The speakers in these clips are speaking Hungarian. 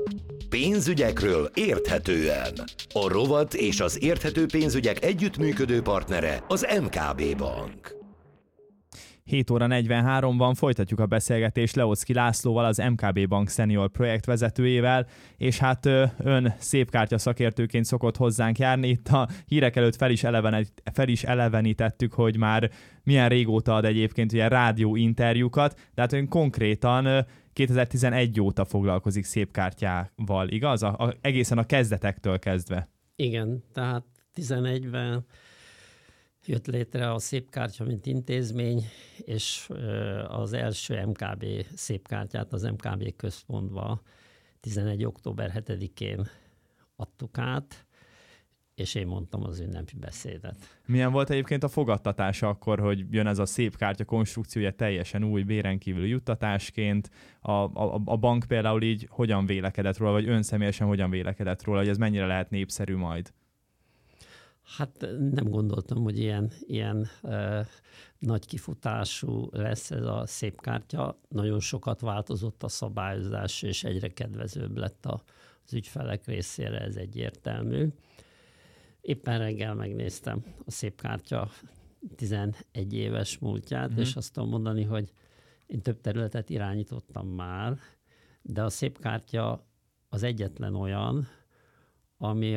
Pénzügyekről érthetően. A rovat és az érthető pénzügyek együttműködő partnere az MKB Bank. 7 óra 43-ban folytatjuk a beszélgetést Leoczky Lászlóval, az MKB Bank senior projektvezetőjével, és hát ön szépkártya szakértőként szokott hozzánk járni. Itt a hírek előtt fel is elevenítettük, hogy már milyen régóta ad egyébként ilyen rádió interjúkat, de hát ön konkrétan 2011 óta foglalkozik szépkártyával, igaz? Egészen a kezdetektől kezdve. Igen, tehát 11-ben jött létre a szépkártya, mint intézmény, és az első MKB szépkártyát az MKB központba 11. október 7-én adtuk át, és én mondtam az ünnepi beszédet. Milyen volt egyébként a fogadtatása akkor, hogy jön ez a szépkártya konstrukciója teljesen új, béren kívül juttatásként? A bank például így hogyan vélekedett róla, vagy ön személyesen hogyan vélekedett róla, hogy ez mennyire lehet népszerű majd? Hát nem gondoltam, hogy ilyen nagy kifutású lesz ez a szépkártya. Nagyon sokat változott a szabályozás, és egyre kedvezőbb lett az ügyfelek részére, ez egyértelmű. Éppen reggel megnéztem a szépkártya 11 éves múltját, és azt tudom mondani, hogy én több területet irányítottam már, de a szépkártya az egyetlen olyan, ami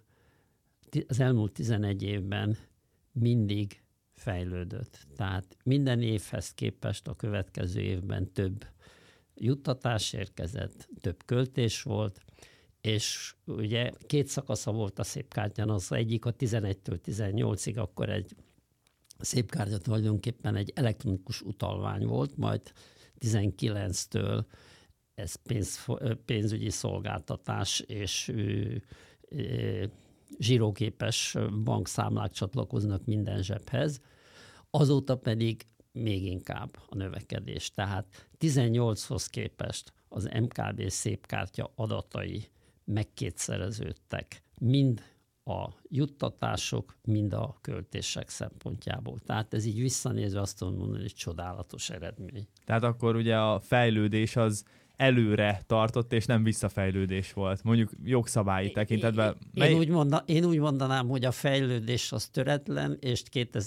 az elmúlt 11 évben mindig fejlődött. Tehát minden évhez képest a következő évben több juttatás érkezett, több költés volt, és ugye 2 szakasza volt a szépkártyán, az egyik a 11-től 18-ig, akkor egy szépkártya tulajdonképpen egy elektronikus utalvány volt, majd 19-től ez pénzügyi szolgáltatás és zsiróképes bankszámlák csatlakoznak minden zsebhez, azóta pedig még inkább a növekedés. Tehát 18-hoz képest az MKB szépkártya adatai megkétszereződtek, mind a juttatások, mind a költések szempontjából. Tehát ez így visszanézve azt tudom mondani, hogy csodálatos eredmény. Tehát akkor ugye a fejlődés az előre tartott, és nem visszafejlődés volt, mondjuk jogszabályi tekintetben. Én úgy mondanám, hogy a fejlődés az töretlen, és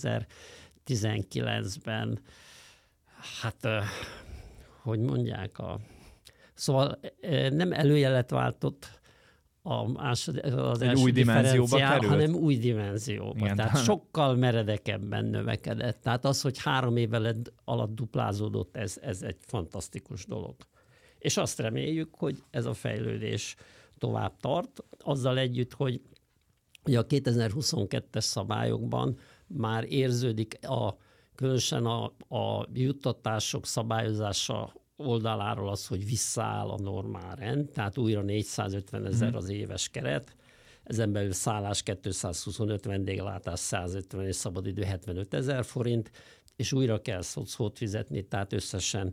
2019-ben, hát, hogy mondják, szóval nem előjelet váltott az első új dimenzióba került, hanem új dimenzióba. Igen. Tehát sokkal meredekebben növekedett. Tehát az, hogy 3 év alatt duplázódott, ez egy fantasztikus dolog. És azt reméljük, hogy ez a fejlődés tovább tart, azzal együtt, hogy a 2022-es szabályokban már érződik különösen a juttatások szabályozása oldaláról az, hogy visszaáll a normálrend, tehát újra 450 000 az éves keret, ezen belül szállás 225, vendéglátás 150 és szabadidő 75 000 forint, és újra kell szocót fizetni, tehát összesen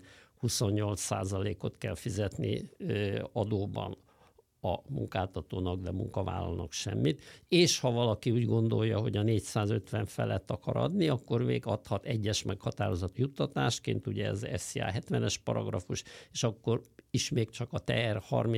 28%-ot kell fizetni adóban a munkáltatónak, de munkavállalónak semmit. És ha valaki úgy gondolja, hogy a 450 felett akar adni, akkor még adhat egyes meghatározott juttatásként, ugye ez SZIA 70-es paragrafus, és akkor is még csak a TR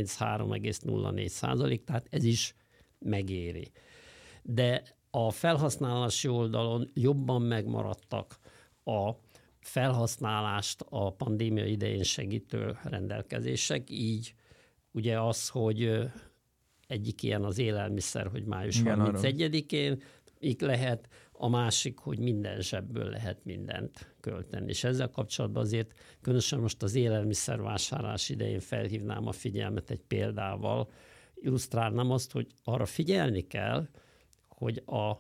33,04%, tehát ez is megéri. De a felhasználási oldalon jobban megmaradtak a felhasználást a pandémia idején segítő rendelkezések, így ugye az, hogy egyik ilyen az élelmiszer, hogy május 31-én lehet, a másik, hogy minden zsebből lehet mindent költeni. És ezzel kapcsolatban azért különösen most az élelmiszervásárlás idején felhívnám a figyelmet egy példával, illusztrálnám azt, hogy arra figyelni kell, hogy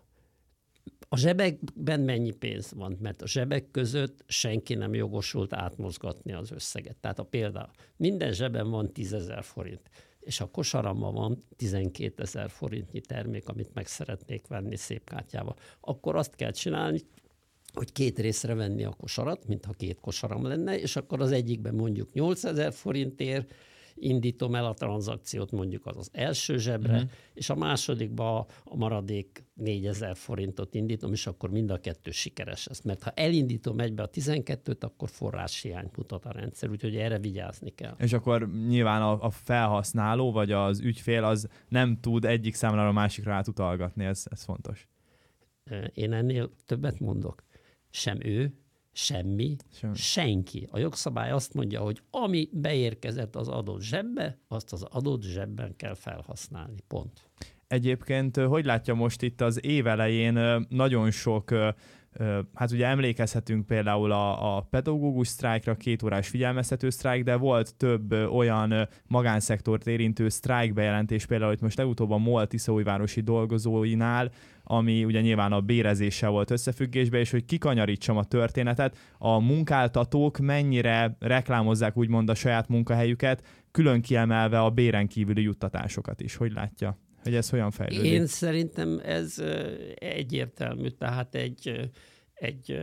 a zsebekben mennyi pénz van, mert a zsebek között senki nem jogosult átmozgatni az összeget. Tehát a példa, minden zsebben van 10 000 forint, és a kosaramban van 12 000 forintnyi termék, amit meg szeretnék venni szépkártyával. Akkor azt kell csinálni, hogy 2 részre venni a kosarat, mintha 2 kosaram lenne, és akkor az egyikben mondjuk 8 000 forintért, indítom el a tranzakciót mondjuk az első zsebre, és a másodikba a maradék 4000 forintot indítom, és akkor mind a kettő sikeres lesz. Mert ha elindítom egybe a 12-t, akkor forráshiányt mutat a rendszer, úgyhogy erre vigyázni kell. És akkor nyilván a felhasználó vagy az ügyfél az nem tud egyik számlára a másikra átutalgatni, ez fontos. Én ennél többet mondok. Sem ő, semmi, senki. A jogszabály azt mondja, hogy ami beérkezett az adott zsebbe, azt az adott zsebben kell felhasználni. Pont. Egyébként, hogy látja most itt az év elején nagyon sok, hát ugye emlékezhetünk például a pedagógus sztrájkra, 2 órás figyelmeztető sztrájk, de volt több olyan magánszektort érintő sztrájk bejelentés, például itt most legutóbb a MOL tiszaújvárosi dolgozóinál, ami ugye nyilván a bérezéssel volt összefüggésben, és hogy kikanyarítsam a történetet, a munkáltatók mennyire reklámozzák úgymond a saját munkahelyüket, külön kiemelve a béren kívüli juttatásokat is. Hogy látja? Hogy ez hogyan fejlődik? Én szerintem ez egyértelmű, tehát egy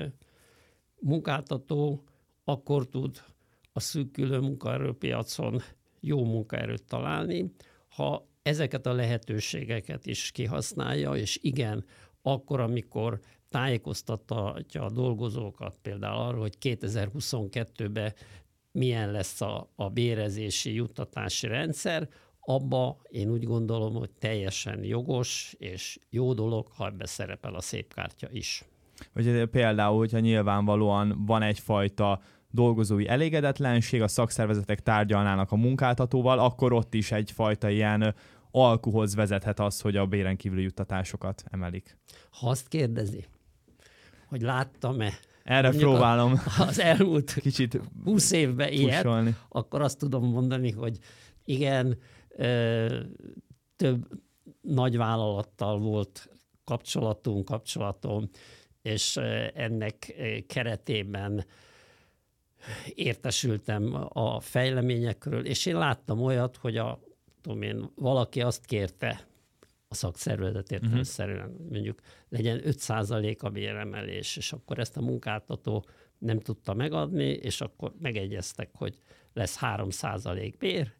munkáltató akkor tud a szűkülő munkaerőpiacon jó munkaerőt találni, ha ezeket a lehetőségeket is kihasználja, és igen, akkor, amikor tájékoztatja a dolgozókat például arról, hogy 2022-ben milyen lesz a bérezési, juttatási rendszer, abba én úgy gondolom, hogy teljesen jogos és jó dolog, ha ebbe szerepel a szépkártya is. Vagy például, hogyha nyilvánvalóan van egyfajta dolgozói elégedetlenség, a szakszervezetek tárgyalnának a munkáltatóval, akkor ott is egyfajta ilyen alkuhoz vezethet az, hogy a béren kívüli juttatásokat emelik. Ha azt kérdezi, hogy láttam-e erre próbálom az elmúlt kicsit 20 évben ilyet, akkor azt tudom mondani, hogy igen, több nagyvállalattal volt kapcsolatom, és ennek keretében értesültem a fejleményekről, és én láttam olyat, hogy valaki azt kérte a szakszervezet értelemszerűen, mondjuk legyen 5% a béremelés, és akkor ezt a munkáltató nem tudta megadni, és akkor megegyeztek, hogy lesz 3% bér,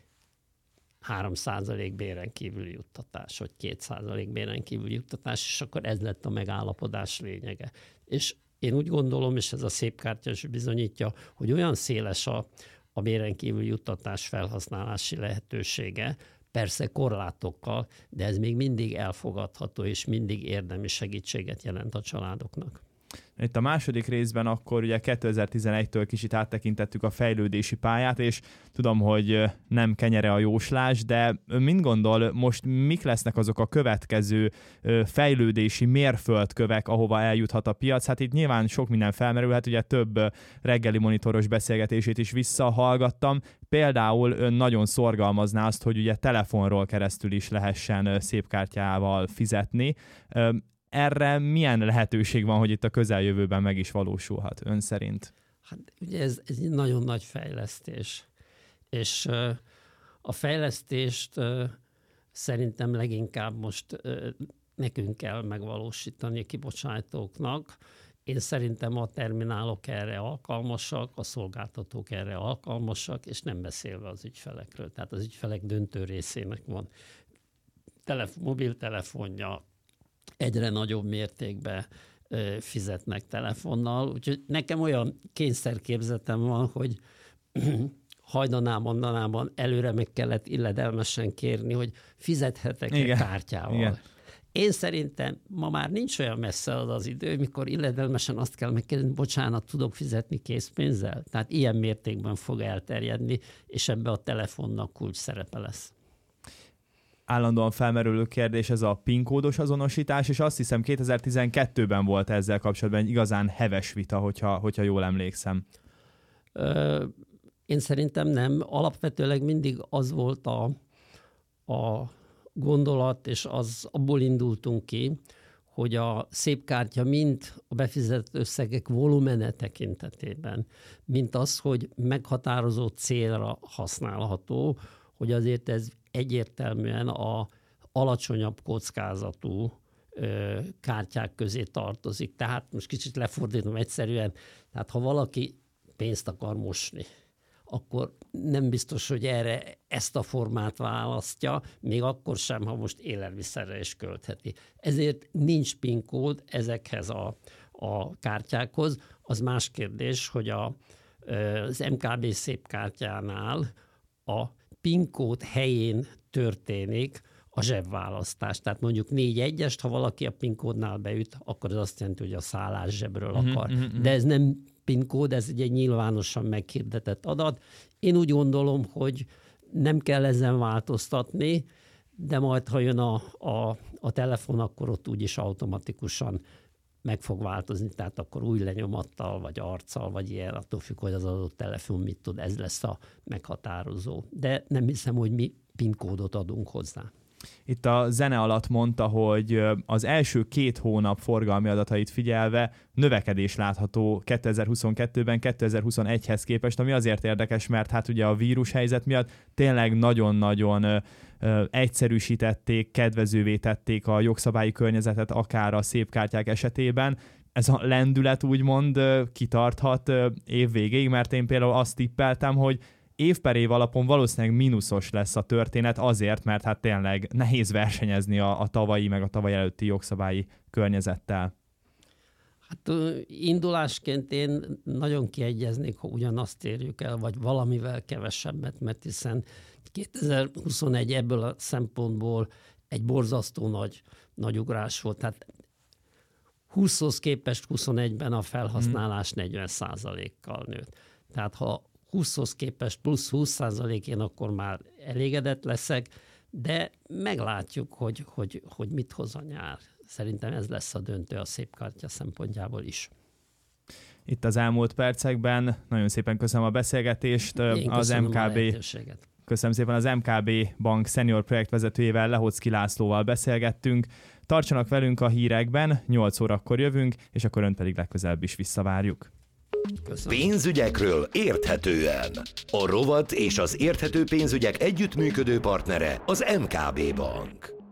3% béren kívüli juttatás, vagy 2% béren kívüli juttatás, és akkor ez lett a megállapodás lényege. És én úgy gondolom, és ez a szépkártya is bizonyítja, hogy olyan széles a béren kívüli juttatás felhasználási lehetősége, persze korlátokkal, de ez még mindig elfogadható, és mindig érdemi segítséget jelent a családoknak. Itt a második részben akkor ugye 2011-től kicsit áttekintettük a fejlődési pályát, és tudom, hogy nem kenyere a jóslás, de mit gondol, most mik lesznek azok a következő fejlődési mérföldkövek, ahova eljuthat a piac? Hát itt nyilván sok minden felmerülhet, ugye több reggeli monitoros beszélgetését is visszahallgattam. Például ön nagyon szorgalmazná azt, hogy ugye telefonról keresztül is lehessen szépkártyával fizetni. Erre milyen lehetőség van, hogy itt a közeljövőben meg is valósulhat ön szerint? Hát ugye ez egy nagyon nagy fejlesztés, és a fejlesztést szerintem leginkább most nekünk kell megvalósítani a kibocsátóknak. Én szerintem a terminálok erre alkalmasak, a szolgáltatók erre alkalmasak, és nem beszélve az ügyfelekről. Tehát az ügyfelek döntő részének van mobiltelefonja, egyre nagyobb mértékben fizetnek telefonnal. Úgyhogy nekem olyan kényszerképzetem van, hogy hajdanában előre meg kellett illedelmesen kérni, hogy fizethetek-e kártyával. Igen. Én szerintem ma már nincs olyan messze az idő, mikor illedelmesen azt kell megkérdezni, bocsánat, tudok fizetni készpénzzel? Tehát ilyen mértékben fog elterjedni, és ebbe a telefonnak kulcs szerepe lesz. Állandóan felmerülő kérdés ez a PIN kódos azonosítás, és azt hiszem 2012-ben volt ezzel kapcsolatban egy igazán heves vita, hogyha jól emlékszem. Én szerintem nem. Alapvetőleg mindig az volt a gondolat, és abból indultunk ki, hogy a szépkártya mind a befizetett összegek volumene tekintetében, mint az, hogy meghatározott célra használható, hogy azért ez egyértelműen a alacsonyabb kockázatú kártyák közé tartozik. Tehát most kicsit lefordítom egyszerűen, tehát ha valaki pénzt akar mosni, akkor nem biztos, hogy erre ezt a formát választja, még akkor sem, ha most élelmiszerre is költheti. Ezért nincs PIN kód ezekhez a kártyákhoz. Az más kérdés, hogy az MKB szépkártyánál a PIN kód helyén történik a zsebválasztás. Tehát mondjuk 4-1-est, ha valaki a PIN kódnál beüt, akkor az azt jelenti, hogy a szállás zsebről akar. De ez nem PIN kód, ez egy nyilvánosan meghirdetett adat. Én úgy gondolom, hogy nem kell ezen változtatni, de majd, ha jön a telefon, akkor ott úgyis automatikusan meg fog változni, tehát akkor új lenyomattal, vagy arccal, vagy ilyen, attól függ, hogy az adott telefon mit tud, ez lesz a meghatározó. De nem hiszem, hogy mi PIN kódot adunk hozzá. Itt a zene alatt mondta, hogy az első 2 hónap forgalmi adatait figyelve növekedés látható 2022-ben 2021-hez képest, ami azért érdekes, mert hát ugye a vírushelyzet miatt tényleg nagyon-nagyon egyszerűsítették, kedvezővé tették a jogszabályi környezetet akár a szépkártyák esetében. Ez a lendület úgymond kitarthat év végéig, mert én például azt tippeltem, hogy év per év alapon valószínűleg mínuszos lesz a történet azért, mert hát tényleg nehéz versenyezni a tavalyi meg a tavaly előtti jogszabályi környezettel. Hát indulásként én nagyon kiegyeznék, ha ugyanazt érjük el, vagy valamivel kevesebbet, mert hiszen 2021 ebből a szempontból egy borzasztó nagy ugrás volt. Tehát 20-hoz képest 21-ben a felhasználás 40%-kal nőtt. Tehát ha 20-hoz képest plusz 20%, én akkor már elégedett leszek, de meglátjuk, hogy mit hoz a nyár. Szerintem ez lesz a döntő a szépkártya szempontjából is. Itt az elmúlt percekben nagyon szépen köszönöm a beszélgetést. Köszönöm szépen, az MKB Bank senior projektvezetőjével, Lehocki Lászlóval beszélgettünk. Tartsanak velünk a hírekben, 8 órakor jövünk, és akkor önt pedig legközelebb is visszavárjuk. Köszönöm. Pénzügyekről érthetően. A rovat és az érthető pénzügyek együttműködő partnere az MKB Bank.